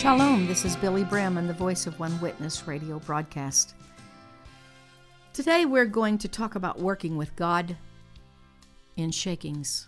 Shalom, this is Billy Brim and the Voice of One Witness radio broadcast. Today we're going to talk about working with God in shakings.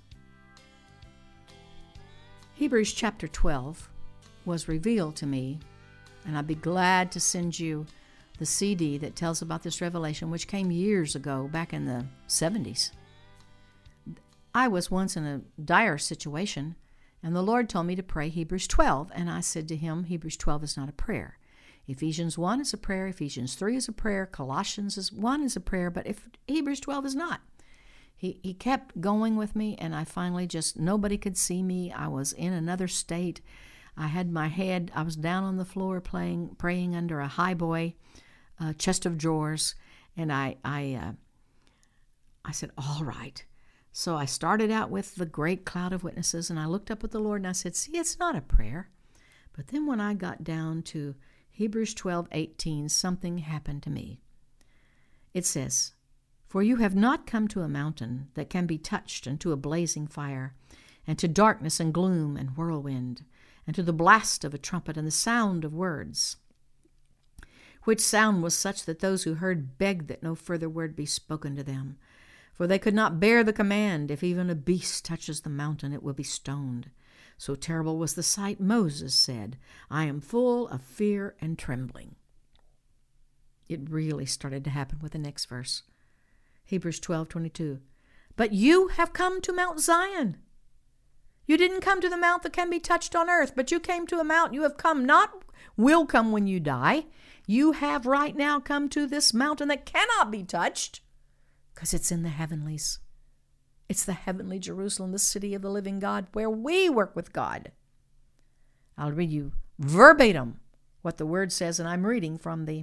Hebrews chapter 12 was revealed to me, and I'd be glad to send you the CD that tells about this revelation, which came years ago, back in the 70s. I was once in a dire situation, and the Lord told me to pray Hebrews 12, and I said to him, Hebrews 12 is not a prayer. Ephesians 1 is a prayer, Ephesians 3 is a prayer, Colossians 1 is a prayer, but if Hebrews 12 is not. He kept going with me, and I finally nobody could see me. I was in another state. I had my head, I was down on the floor praying under a highboy chest of drawers, and I said, all right. So I started out with the great cloud of witnesses, and I looked up at the Lord, and I said, see, it's not a prayer. But then when I got down to Hebrews 12:18, something happened to me. It says, for you have not come to a mountain that can be touched, and to a blazing fire, and to darkness and gloom and whirlwind, and to the blast of a trumpet and the sound of words, which sound was such that those who heard begged that no further word be spoken to them. For they could not bear the command, if even a beast touches the mountain, it will be stoned. So terrible was the sight, Moses said, I am full of fear and trembling. It really started to happen with the next verse. Hebrews 12:22. But you have come to Mount Zion. You didn't come to the mount that can be touched on earth, but you came to a mount. You have come, not will come when you die. You have right now come to this mountain that cannot be touched, because it's in the heavenlies. It's the heavenly Jerusalem, the city of the living God, where we work with God. I'll read you verbatim what the word says, and I'm reading from the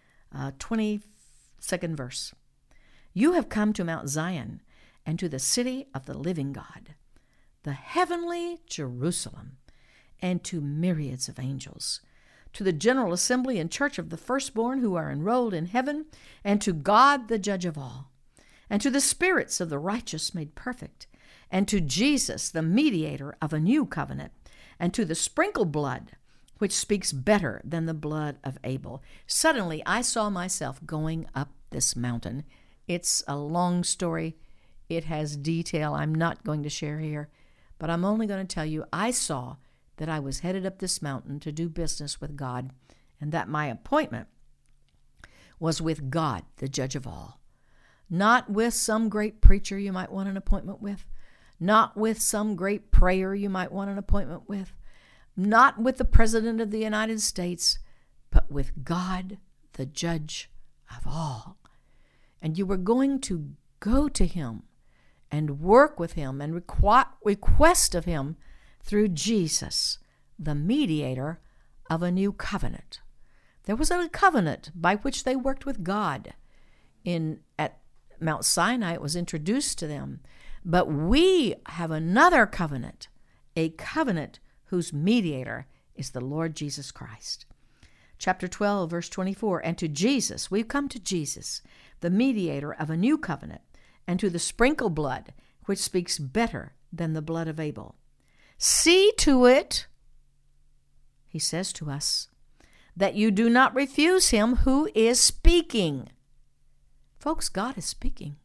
22nd verse. You have come to Mount Zion and to the city of the living God, the heavenly Jerusalem, and to myriads of angels, to the general assembly and church of the firstborn who are enrolled in heaven, and to God the judge of all, and to the spirits of the righteous made perfect, and to Jesus, the mediator of a new covenant, and to the sprinkled blood, which speaks better than the blood of Abel. Suddenly, I saw myself going up this mountain. It's a long story. It has detail I'm not going to share here, but I'm only going to tell you I saw that I was headed up this mountain to do business with God, and that my appointment was with God, the judge of all. Not with some great preacher you might want an appointment with. Not with some great prayer you might want an appointment with. Not with the President of the United States, but with God, the judge of all. And you were going to go to him and work with him and request of him through Jesus, the mediator of a new covenant. There was a covenant by which they worked with God. At Mount Sinai, it was introduced to them. But we have another covenant, a covenant whose mediator is the Lord Jesus Christ. Chapter 12, verse 24, and to Jesus, we've come to Jesus, the mediator of a new covenant, and to the sprinkled blood, which speaks better than the blood of Abel. See to it, he says to us, that you do not refuse him who is speaking. Folks, God is speaking.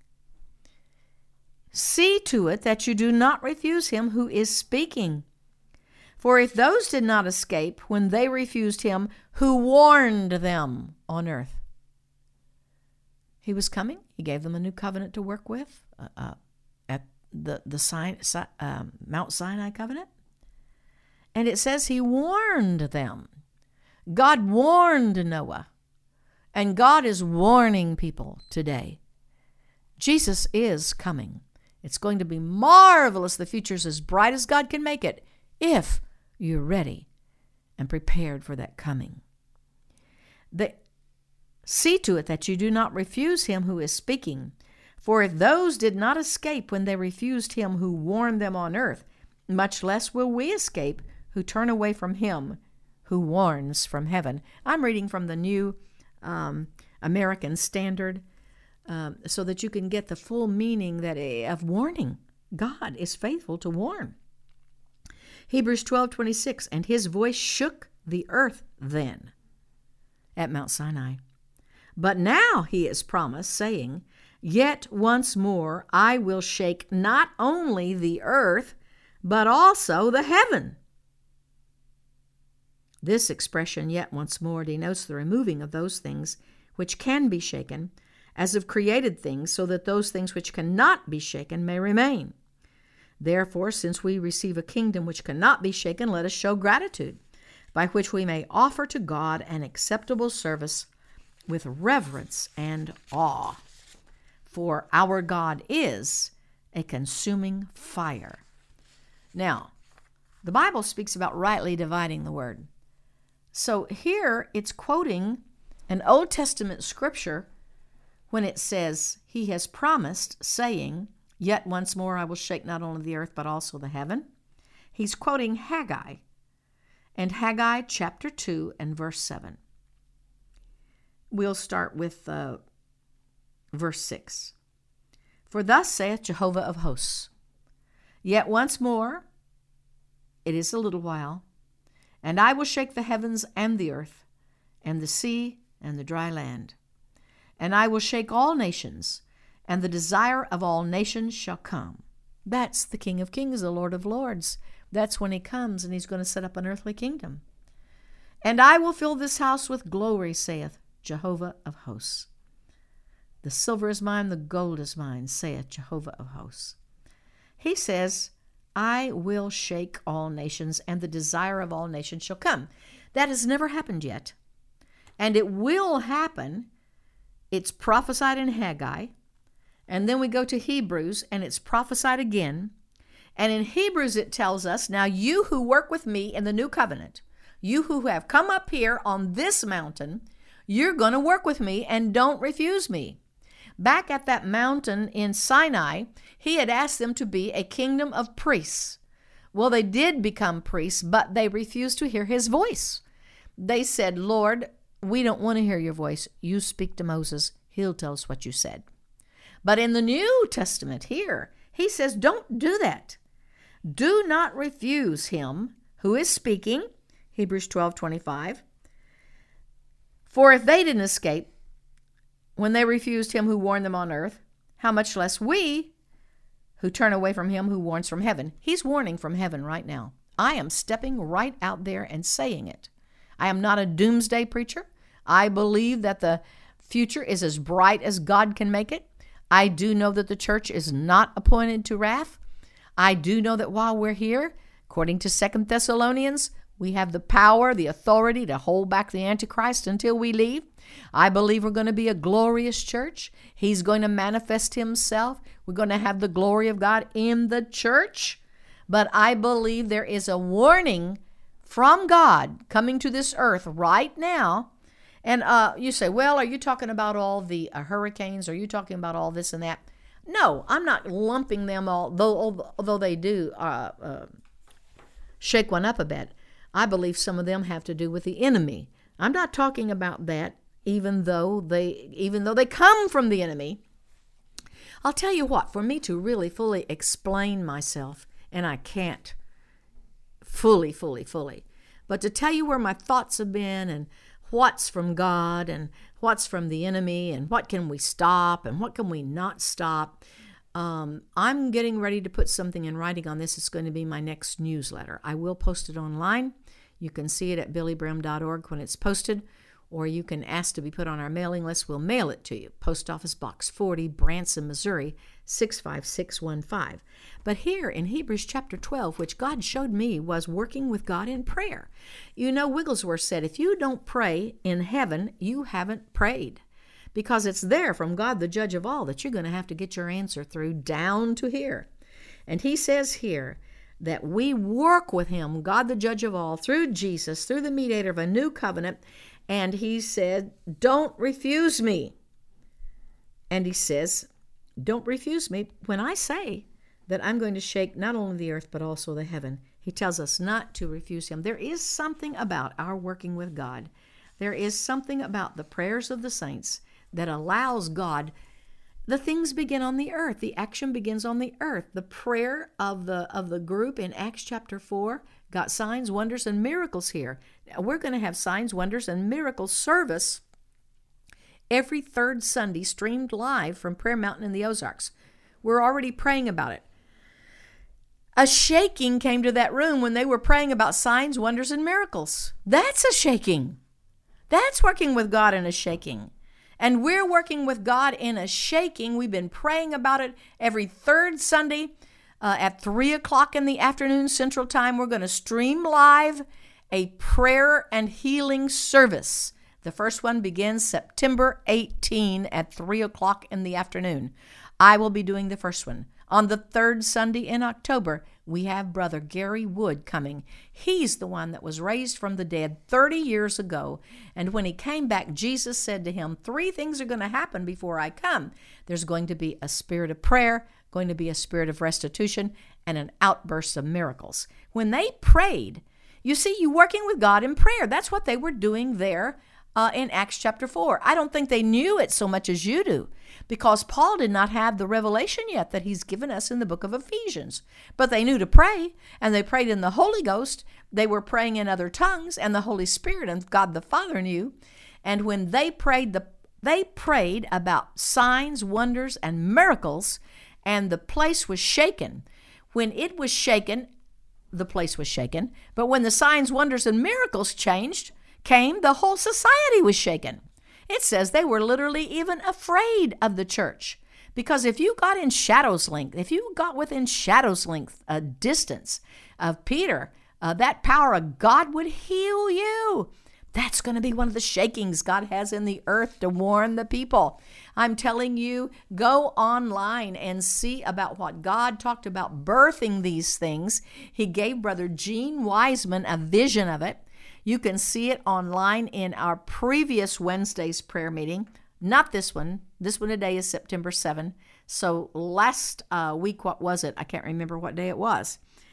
See to it that you do not refuse him who is speaking. For if those did not escape when they refused him who warned them on earth. He was coming. He gave them a new covenant to work with at the Mount Sinai covenant. And it says he warned them. God warned Noah. And God is warning people today. Jesus is coming. It's going to be marvelous. The future's as bright as God can make it if you're ready and prepared for that coming. See to it that you do not refuse him who is speaking. For if those did not escape when they refused him who warned them on earth, much less will we escape who turn away from him who warns from heaven. I'm reading from the New American Standard so that you can get the full meaning of warning. God is faithful to warn. Hebrews 12:26, and his voice shook the earth then at Mount Sinai. But now he is promised, saying, Yet once more I will shake not only the earth, but also the heaven. This expression, yet once more, denotes the removing of those things which can be shaken, as of created things, so that those things which cannot be shaken may remain. Therefore, since we receive a kingdom which cannot be shaken, let us show gratitude, by which we may offer to God an acceptable service with reverence and awe. For our God is a consuming fire. Now, the Bible speaks about rightly dividing the word. So here it's quoting an Old Testament scripture when it says, He has promised, saying, Yet once more I will shake not only the earth, but also the heaven. He's quoting Haggai, and Haggai chapter 2 and verse 7. We'll start with verse 6. For thus saith Jehovah of hosts, Yet once more, it is a little while, and I will shake the heavens and the earth, and the sea and the dry land. And I will shake all nations, and the desire of all nations shall come. That's the King of Kings, the Lord of Lords. That's when he comes, and he's going to set up an earthly kingdom. And I will fill this house with glory, saith Jehovah of hosts. The silver is mine, the gold is mine, saith Jehovah of hosts. He says, I will shake all nations, and the desire of all nations shall come. That has never happened yet. And it will happen. It's prophesied in Haggai. And then we go to Hebrews, and it's prophesied again. And in Hebrews it tells us, Now you who work with me in the new covenant, you who have come up here on this mountain, you're going to work with me and don't refuse me. Back at that mountain in Sinai, he had asked them to be a kingdom of priests. Well, they did become priests, but they refused to hear his voice. They said, Lord, we don't want to hear your voice. You speak to Moses. He'll tell us what you said. But in the New Testament here, he says, don't do that. Do not refuse him who is speaking, Hebrews 12:25. For if they didn't escape when they refused him who warned them on earth, how much less we who turn away from him who warns from heaven. He's warning from heaven right now. I am stepping right out there and saying it. I am not a doomsday preacher. I believe that the future is as bright as God can make it. I do know that the church is not appointed to wrath. I do know that while we're here, according to 2 Thessalonians, we have the power, the authority to hold back the Antichrist until we leave. I believe we're going to be a glorious church. He's going to manifest himself. We're going to have the glory of God in the church. But I believe there is a warning from God coming to this earth right now. And you say, well, are you talking about all the hurricanes? Are you talking about all this and that? No, I'm not lumping them all, although they do shake one up a bit. I believe some of them have to do with the enemy. I'm not talking about that, even though they come from the enemy. I'll tell you what, for me to really fully explain myself, and I can't fully, but to tell you where my thoughts have been and what's from God and what's from the enemy and what can we stop and what can we not stop. I'm getting ready to put something in writing on this. It's going to be my next newsletter. I will post it online. You can see it at billybrim.org when it's posted, or you can ask to be put on our mailing list. We'll mail it to you. Post Office Box 40, Branson, Missouri, 65615. But here in Hebrews chapter 12, which God showed me was working with God in prayer. You know, Wigglesworth said, if you don't pray in heaven, you haven't prayed. Because it's there from God, the judge of all, that you're going to have to get your answer through down to here. And he says here that we work with him, God, the judge of all, through Jesus, through the mediator of a new covenant. And he said, don't refuse me. And he says, don't refuse me when I say that I'm going to shake not only the earth, but also the heaven. He tells us not to refuse him. There is something about our working with God. There is something about the prayers of the saints that allows God. The things begin on the earth. The action begins on the earth. The prayer of the group in Acts chapter 4 got signs, wonders, and miracles here. Now, we're going to have signs, wonders, and miracles service every third Sunday, streamed live from Prayer Mountain in the Ozarks. We're already praying about it. A shaking came to that room when they were praying about signs, wonders, and miracles. That's a shaking. That's working with God in a shaking. And we're working with God in a shaking. We've been praying about it every third Sunday at 3 o'clock in the afternoon Central Time. We're going to stream live a prayer and healing service. The first one begins September 18 at 3 o'clock in the afternoon. I will be doing the first one. On the third Sunday in October, we have Brother Gary Wood coming. He's the one that was raised from the dead 30 years ago. And when he came back, Jesus said to him, 3 things are going to happen before I come. There's going to be a spirit of prayer, going to be a spirit of restitution, and an outburst of miracles. When they prayed, you see, you working with God in prayer. That's what they were doing there in Acts chapter 4. I don't think they knew it so much as you do, because Paul did not have the revelation yet that he's given us in the book of Ephesians. But they knew to pray, and they prayed in the Holy Ghost. They were praying in other tongues, and the Holy Spirit and God the Father knew. And when they prayed, they prayed about signs, wonders, and miracles, and the place was shaken. When it was shaken, the place was shaken. But when the signs, wonders, and miracles came, the whole society was shaken. It says they were literally even afraid of the church. Because if you got within shadow's length, a distance of Peter, that power of God would heal you. That's going to be one of the shakings God has in the earth to warn the people. I'm telling you, go online and see about what God talked about birthing these things. He gave Brother Gene Wiseman a vision of it. You can see it online in our previous Wednesday's prayer meeting. Not this one. This one today is September 7. So last week, what was it? I can't remember what day it was.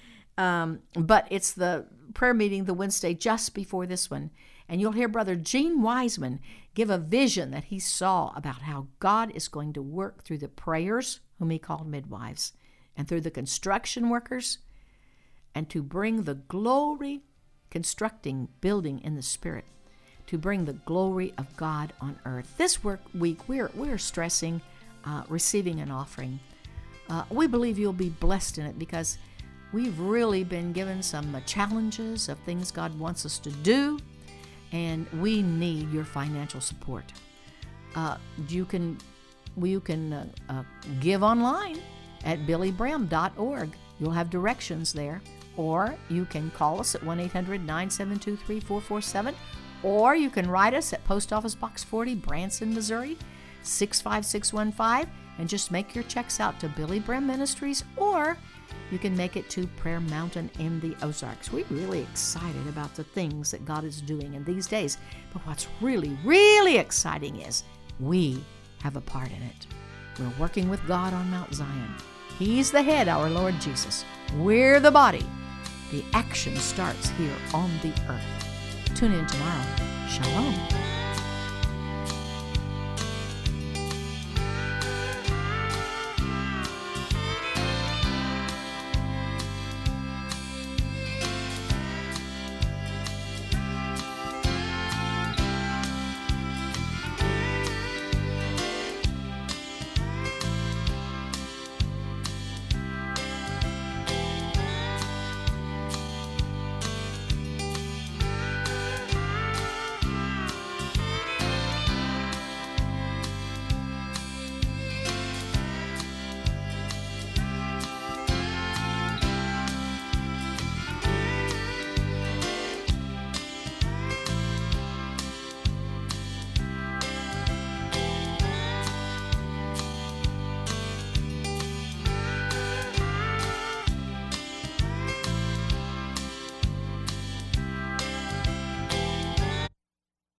But it's the prayer meeting, the Wednesday just before this one. And you'll hear Brother Gene Wiseman give a vision that he saw about how God is going to work through the prayers, whom he called midwives, and through the construction workers, and to bring the glory, building in the Spirit, to bring the glory of God on earth. This week, we're stressing receiving an offering. We believe you'll be blessed in it because we've really been given some challenges of things God wants us to do, and we need your financial support. You can give online at billybrim.org. You'll have directions there. Or you can call us at 1-800-972-3447. Or you can write us at Post Office Box 40, Branson, Missouri, 65615, and just make your checks out to Billy Brim Ministries, or you can make it to Prayer Mountain in the Ozarks. We're really excited about the things that God is doing in these days. But what's really, really exciting is we have a part in it. We're working with God on Mount Zion. He's the head, our Lord Jesus. We're the body. The action starts here on the earth. Tune in tomorrow. Shalom.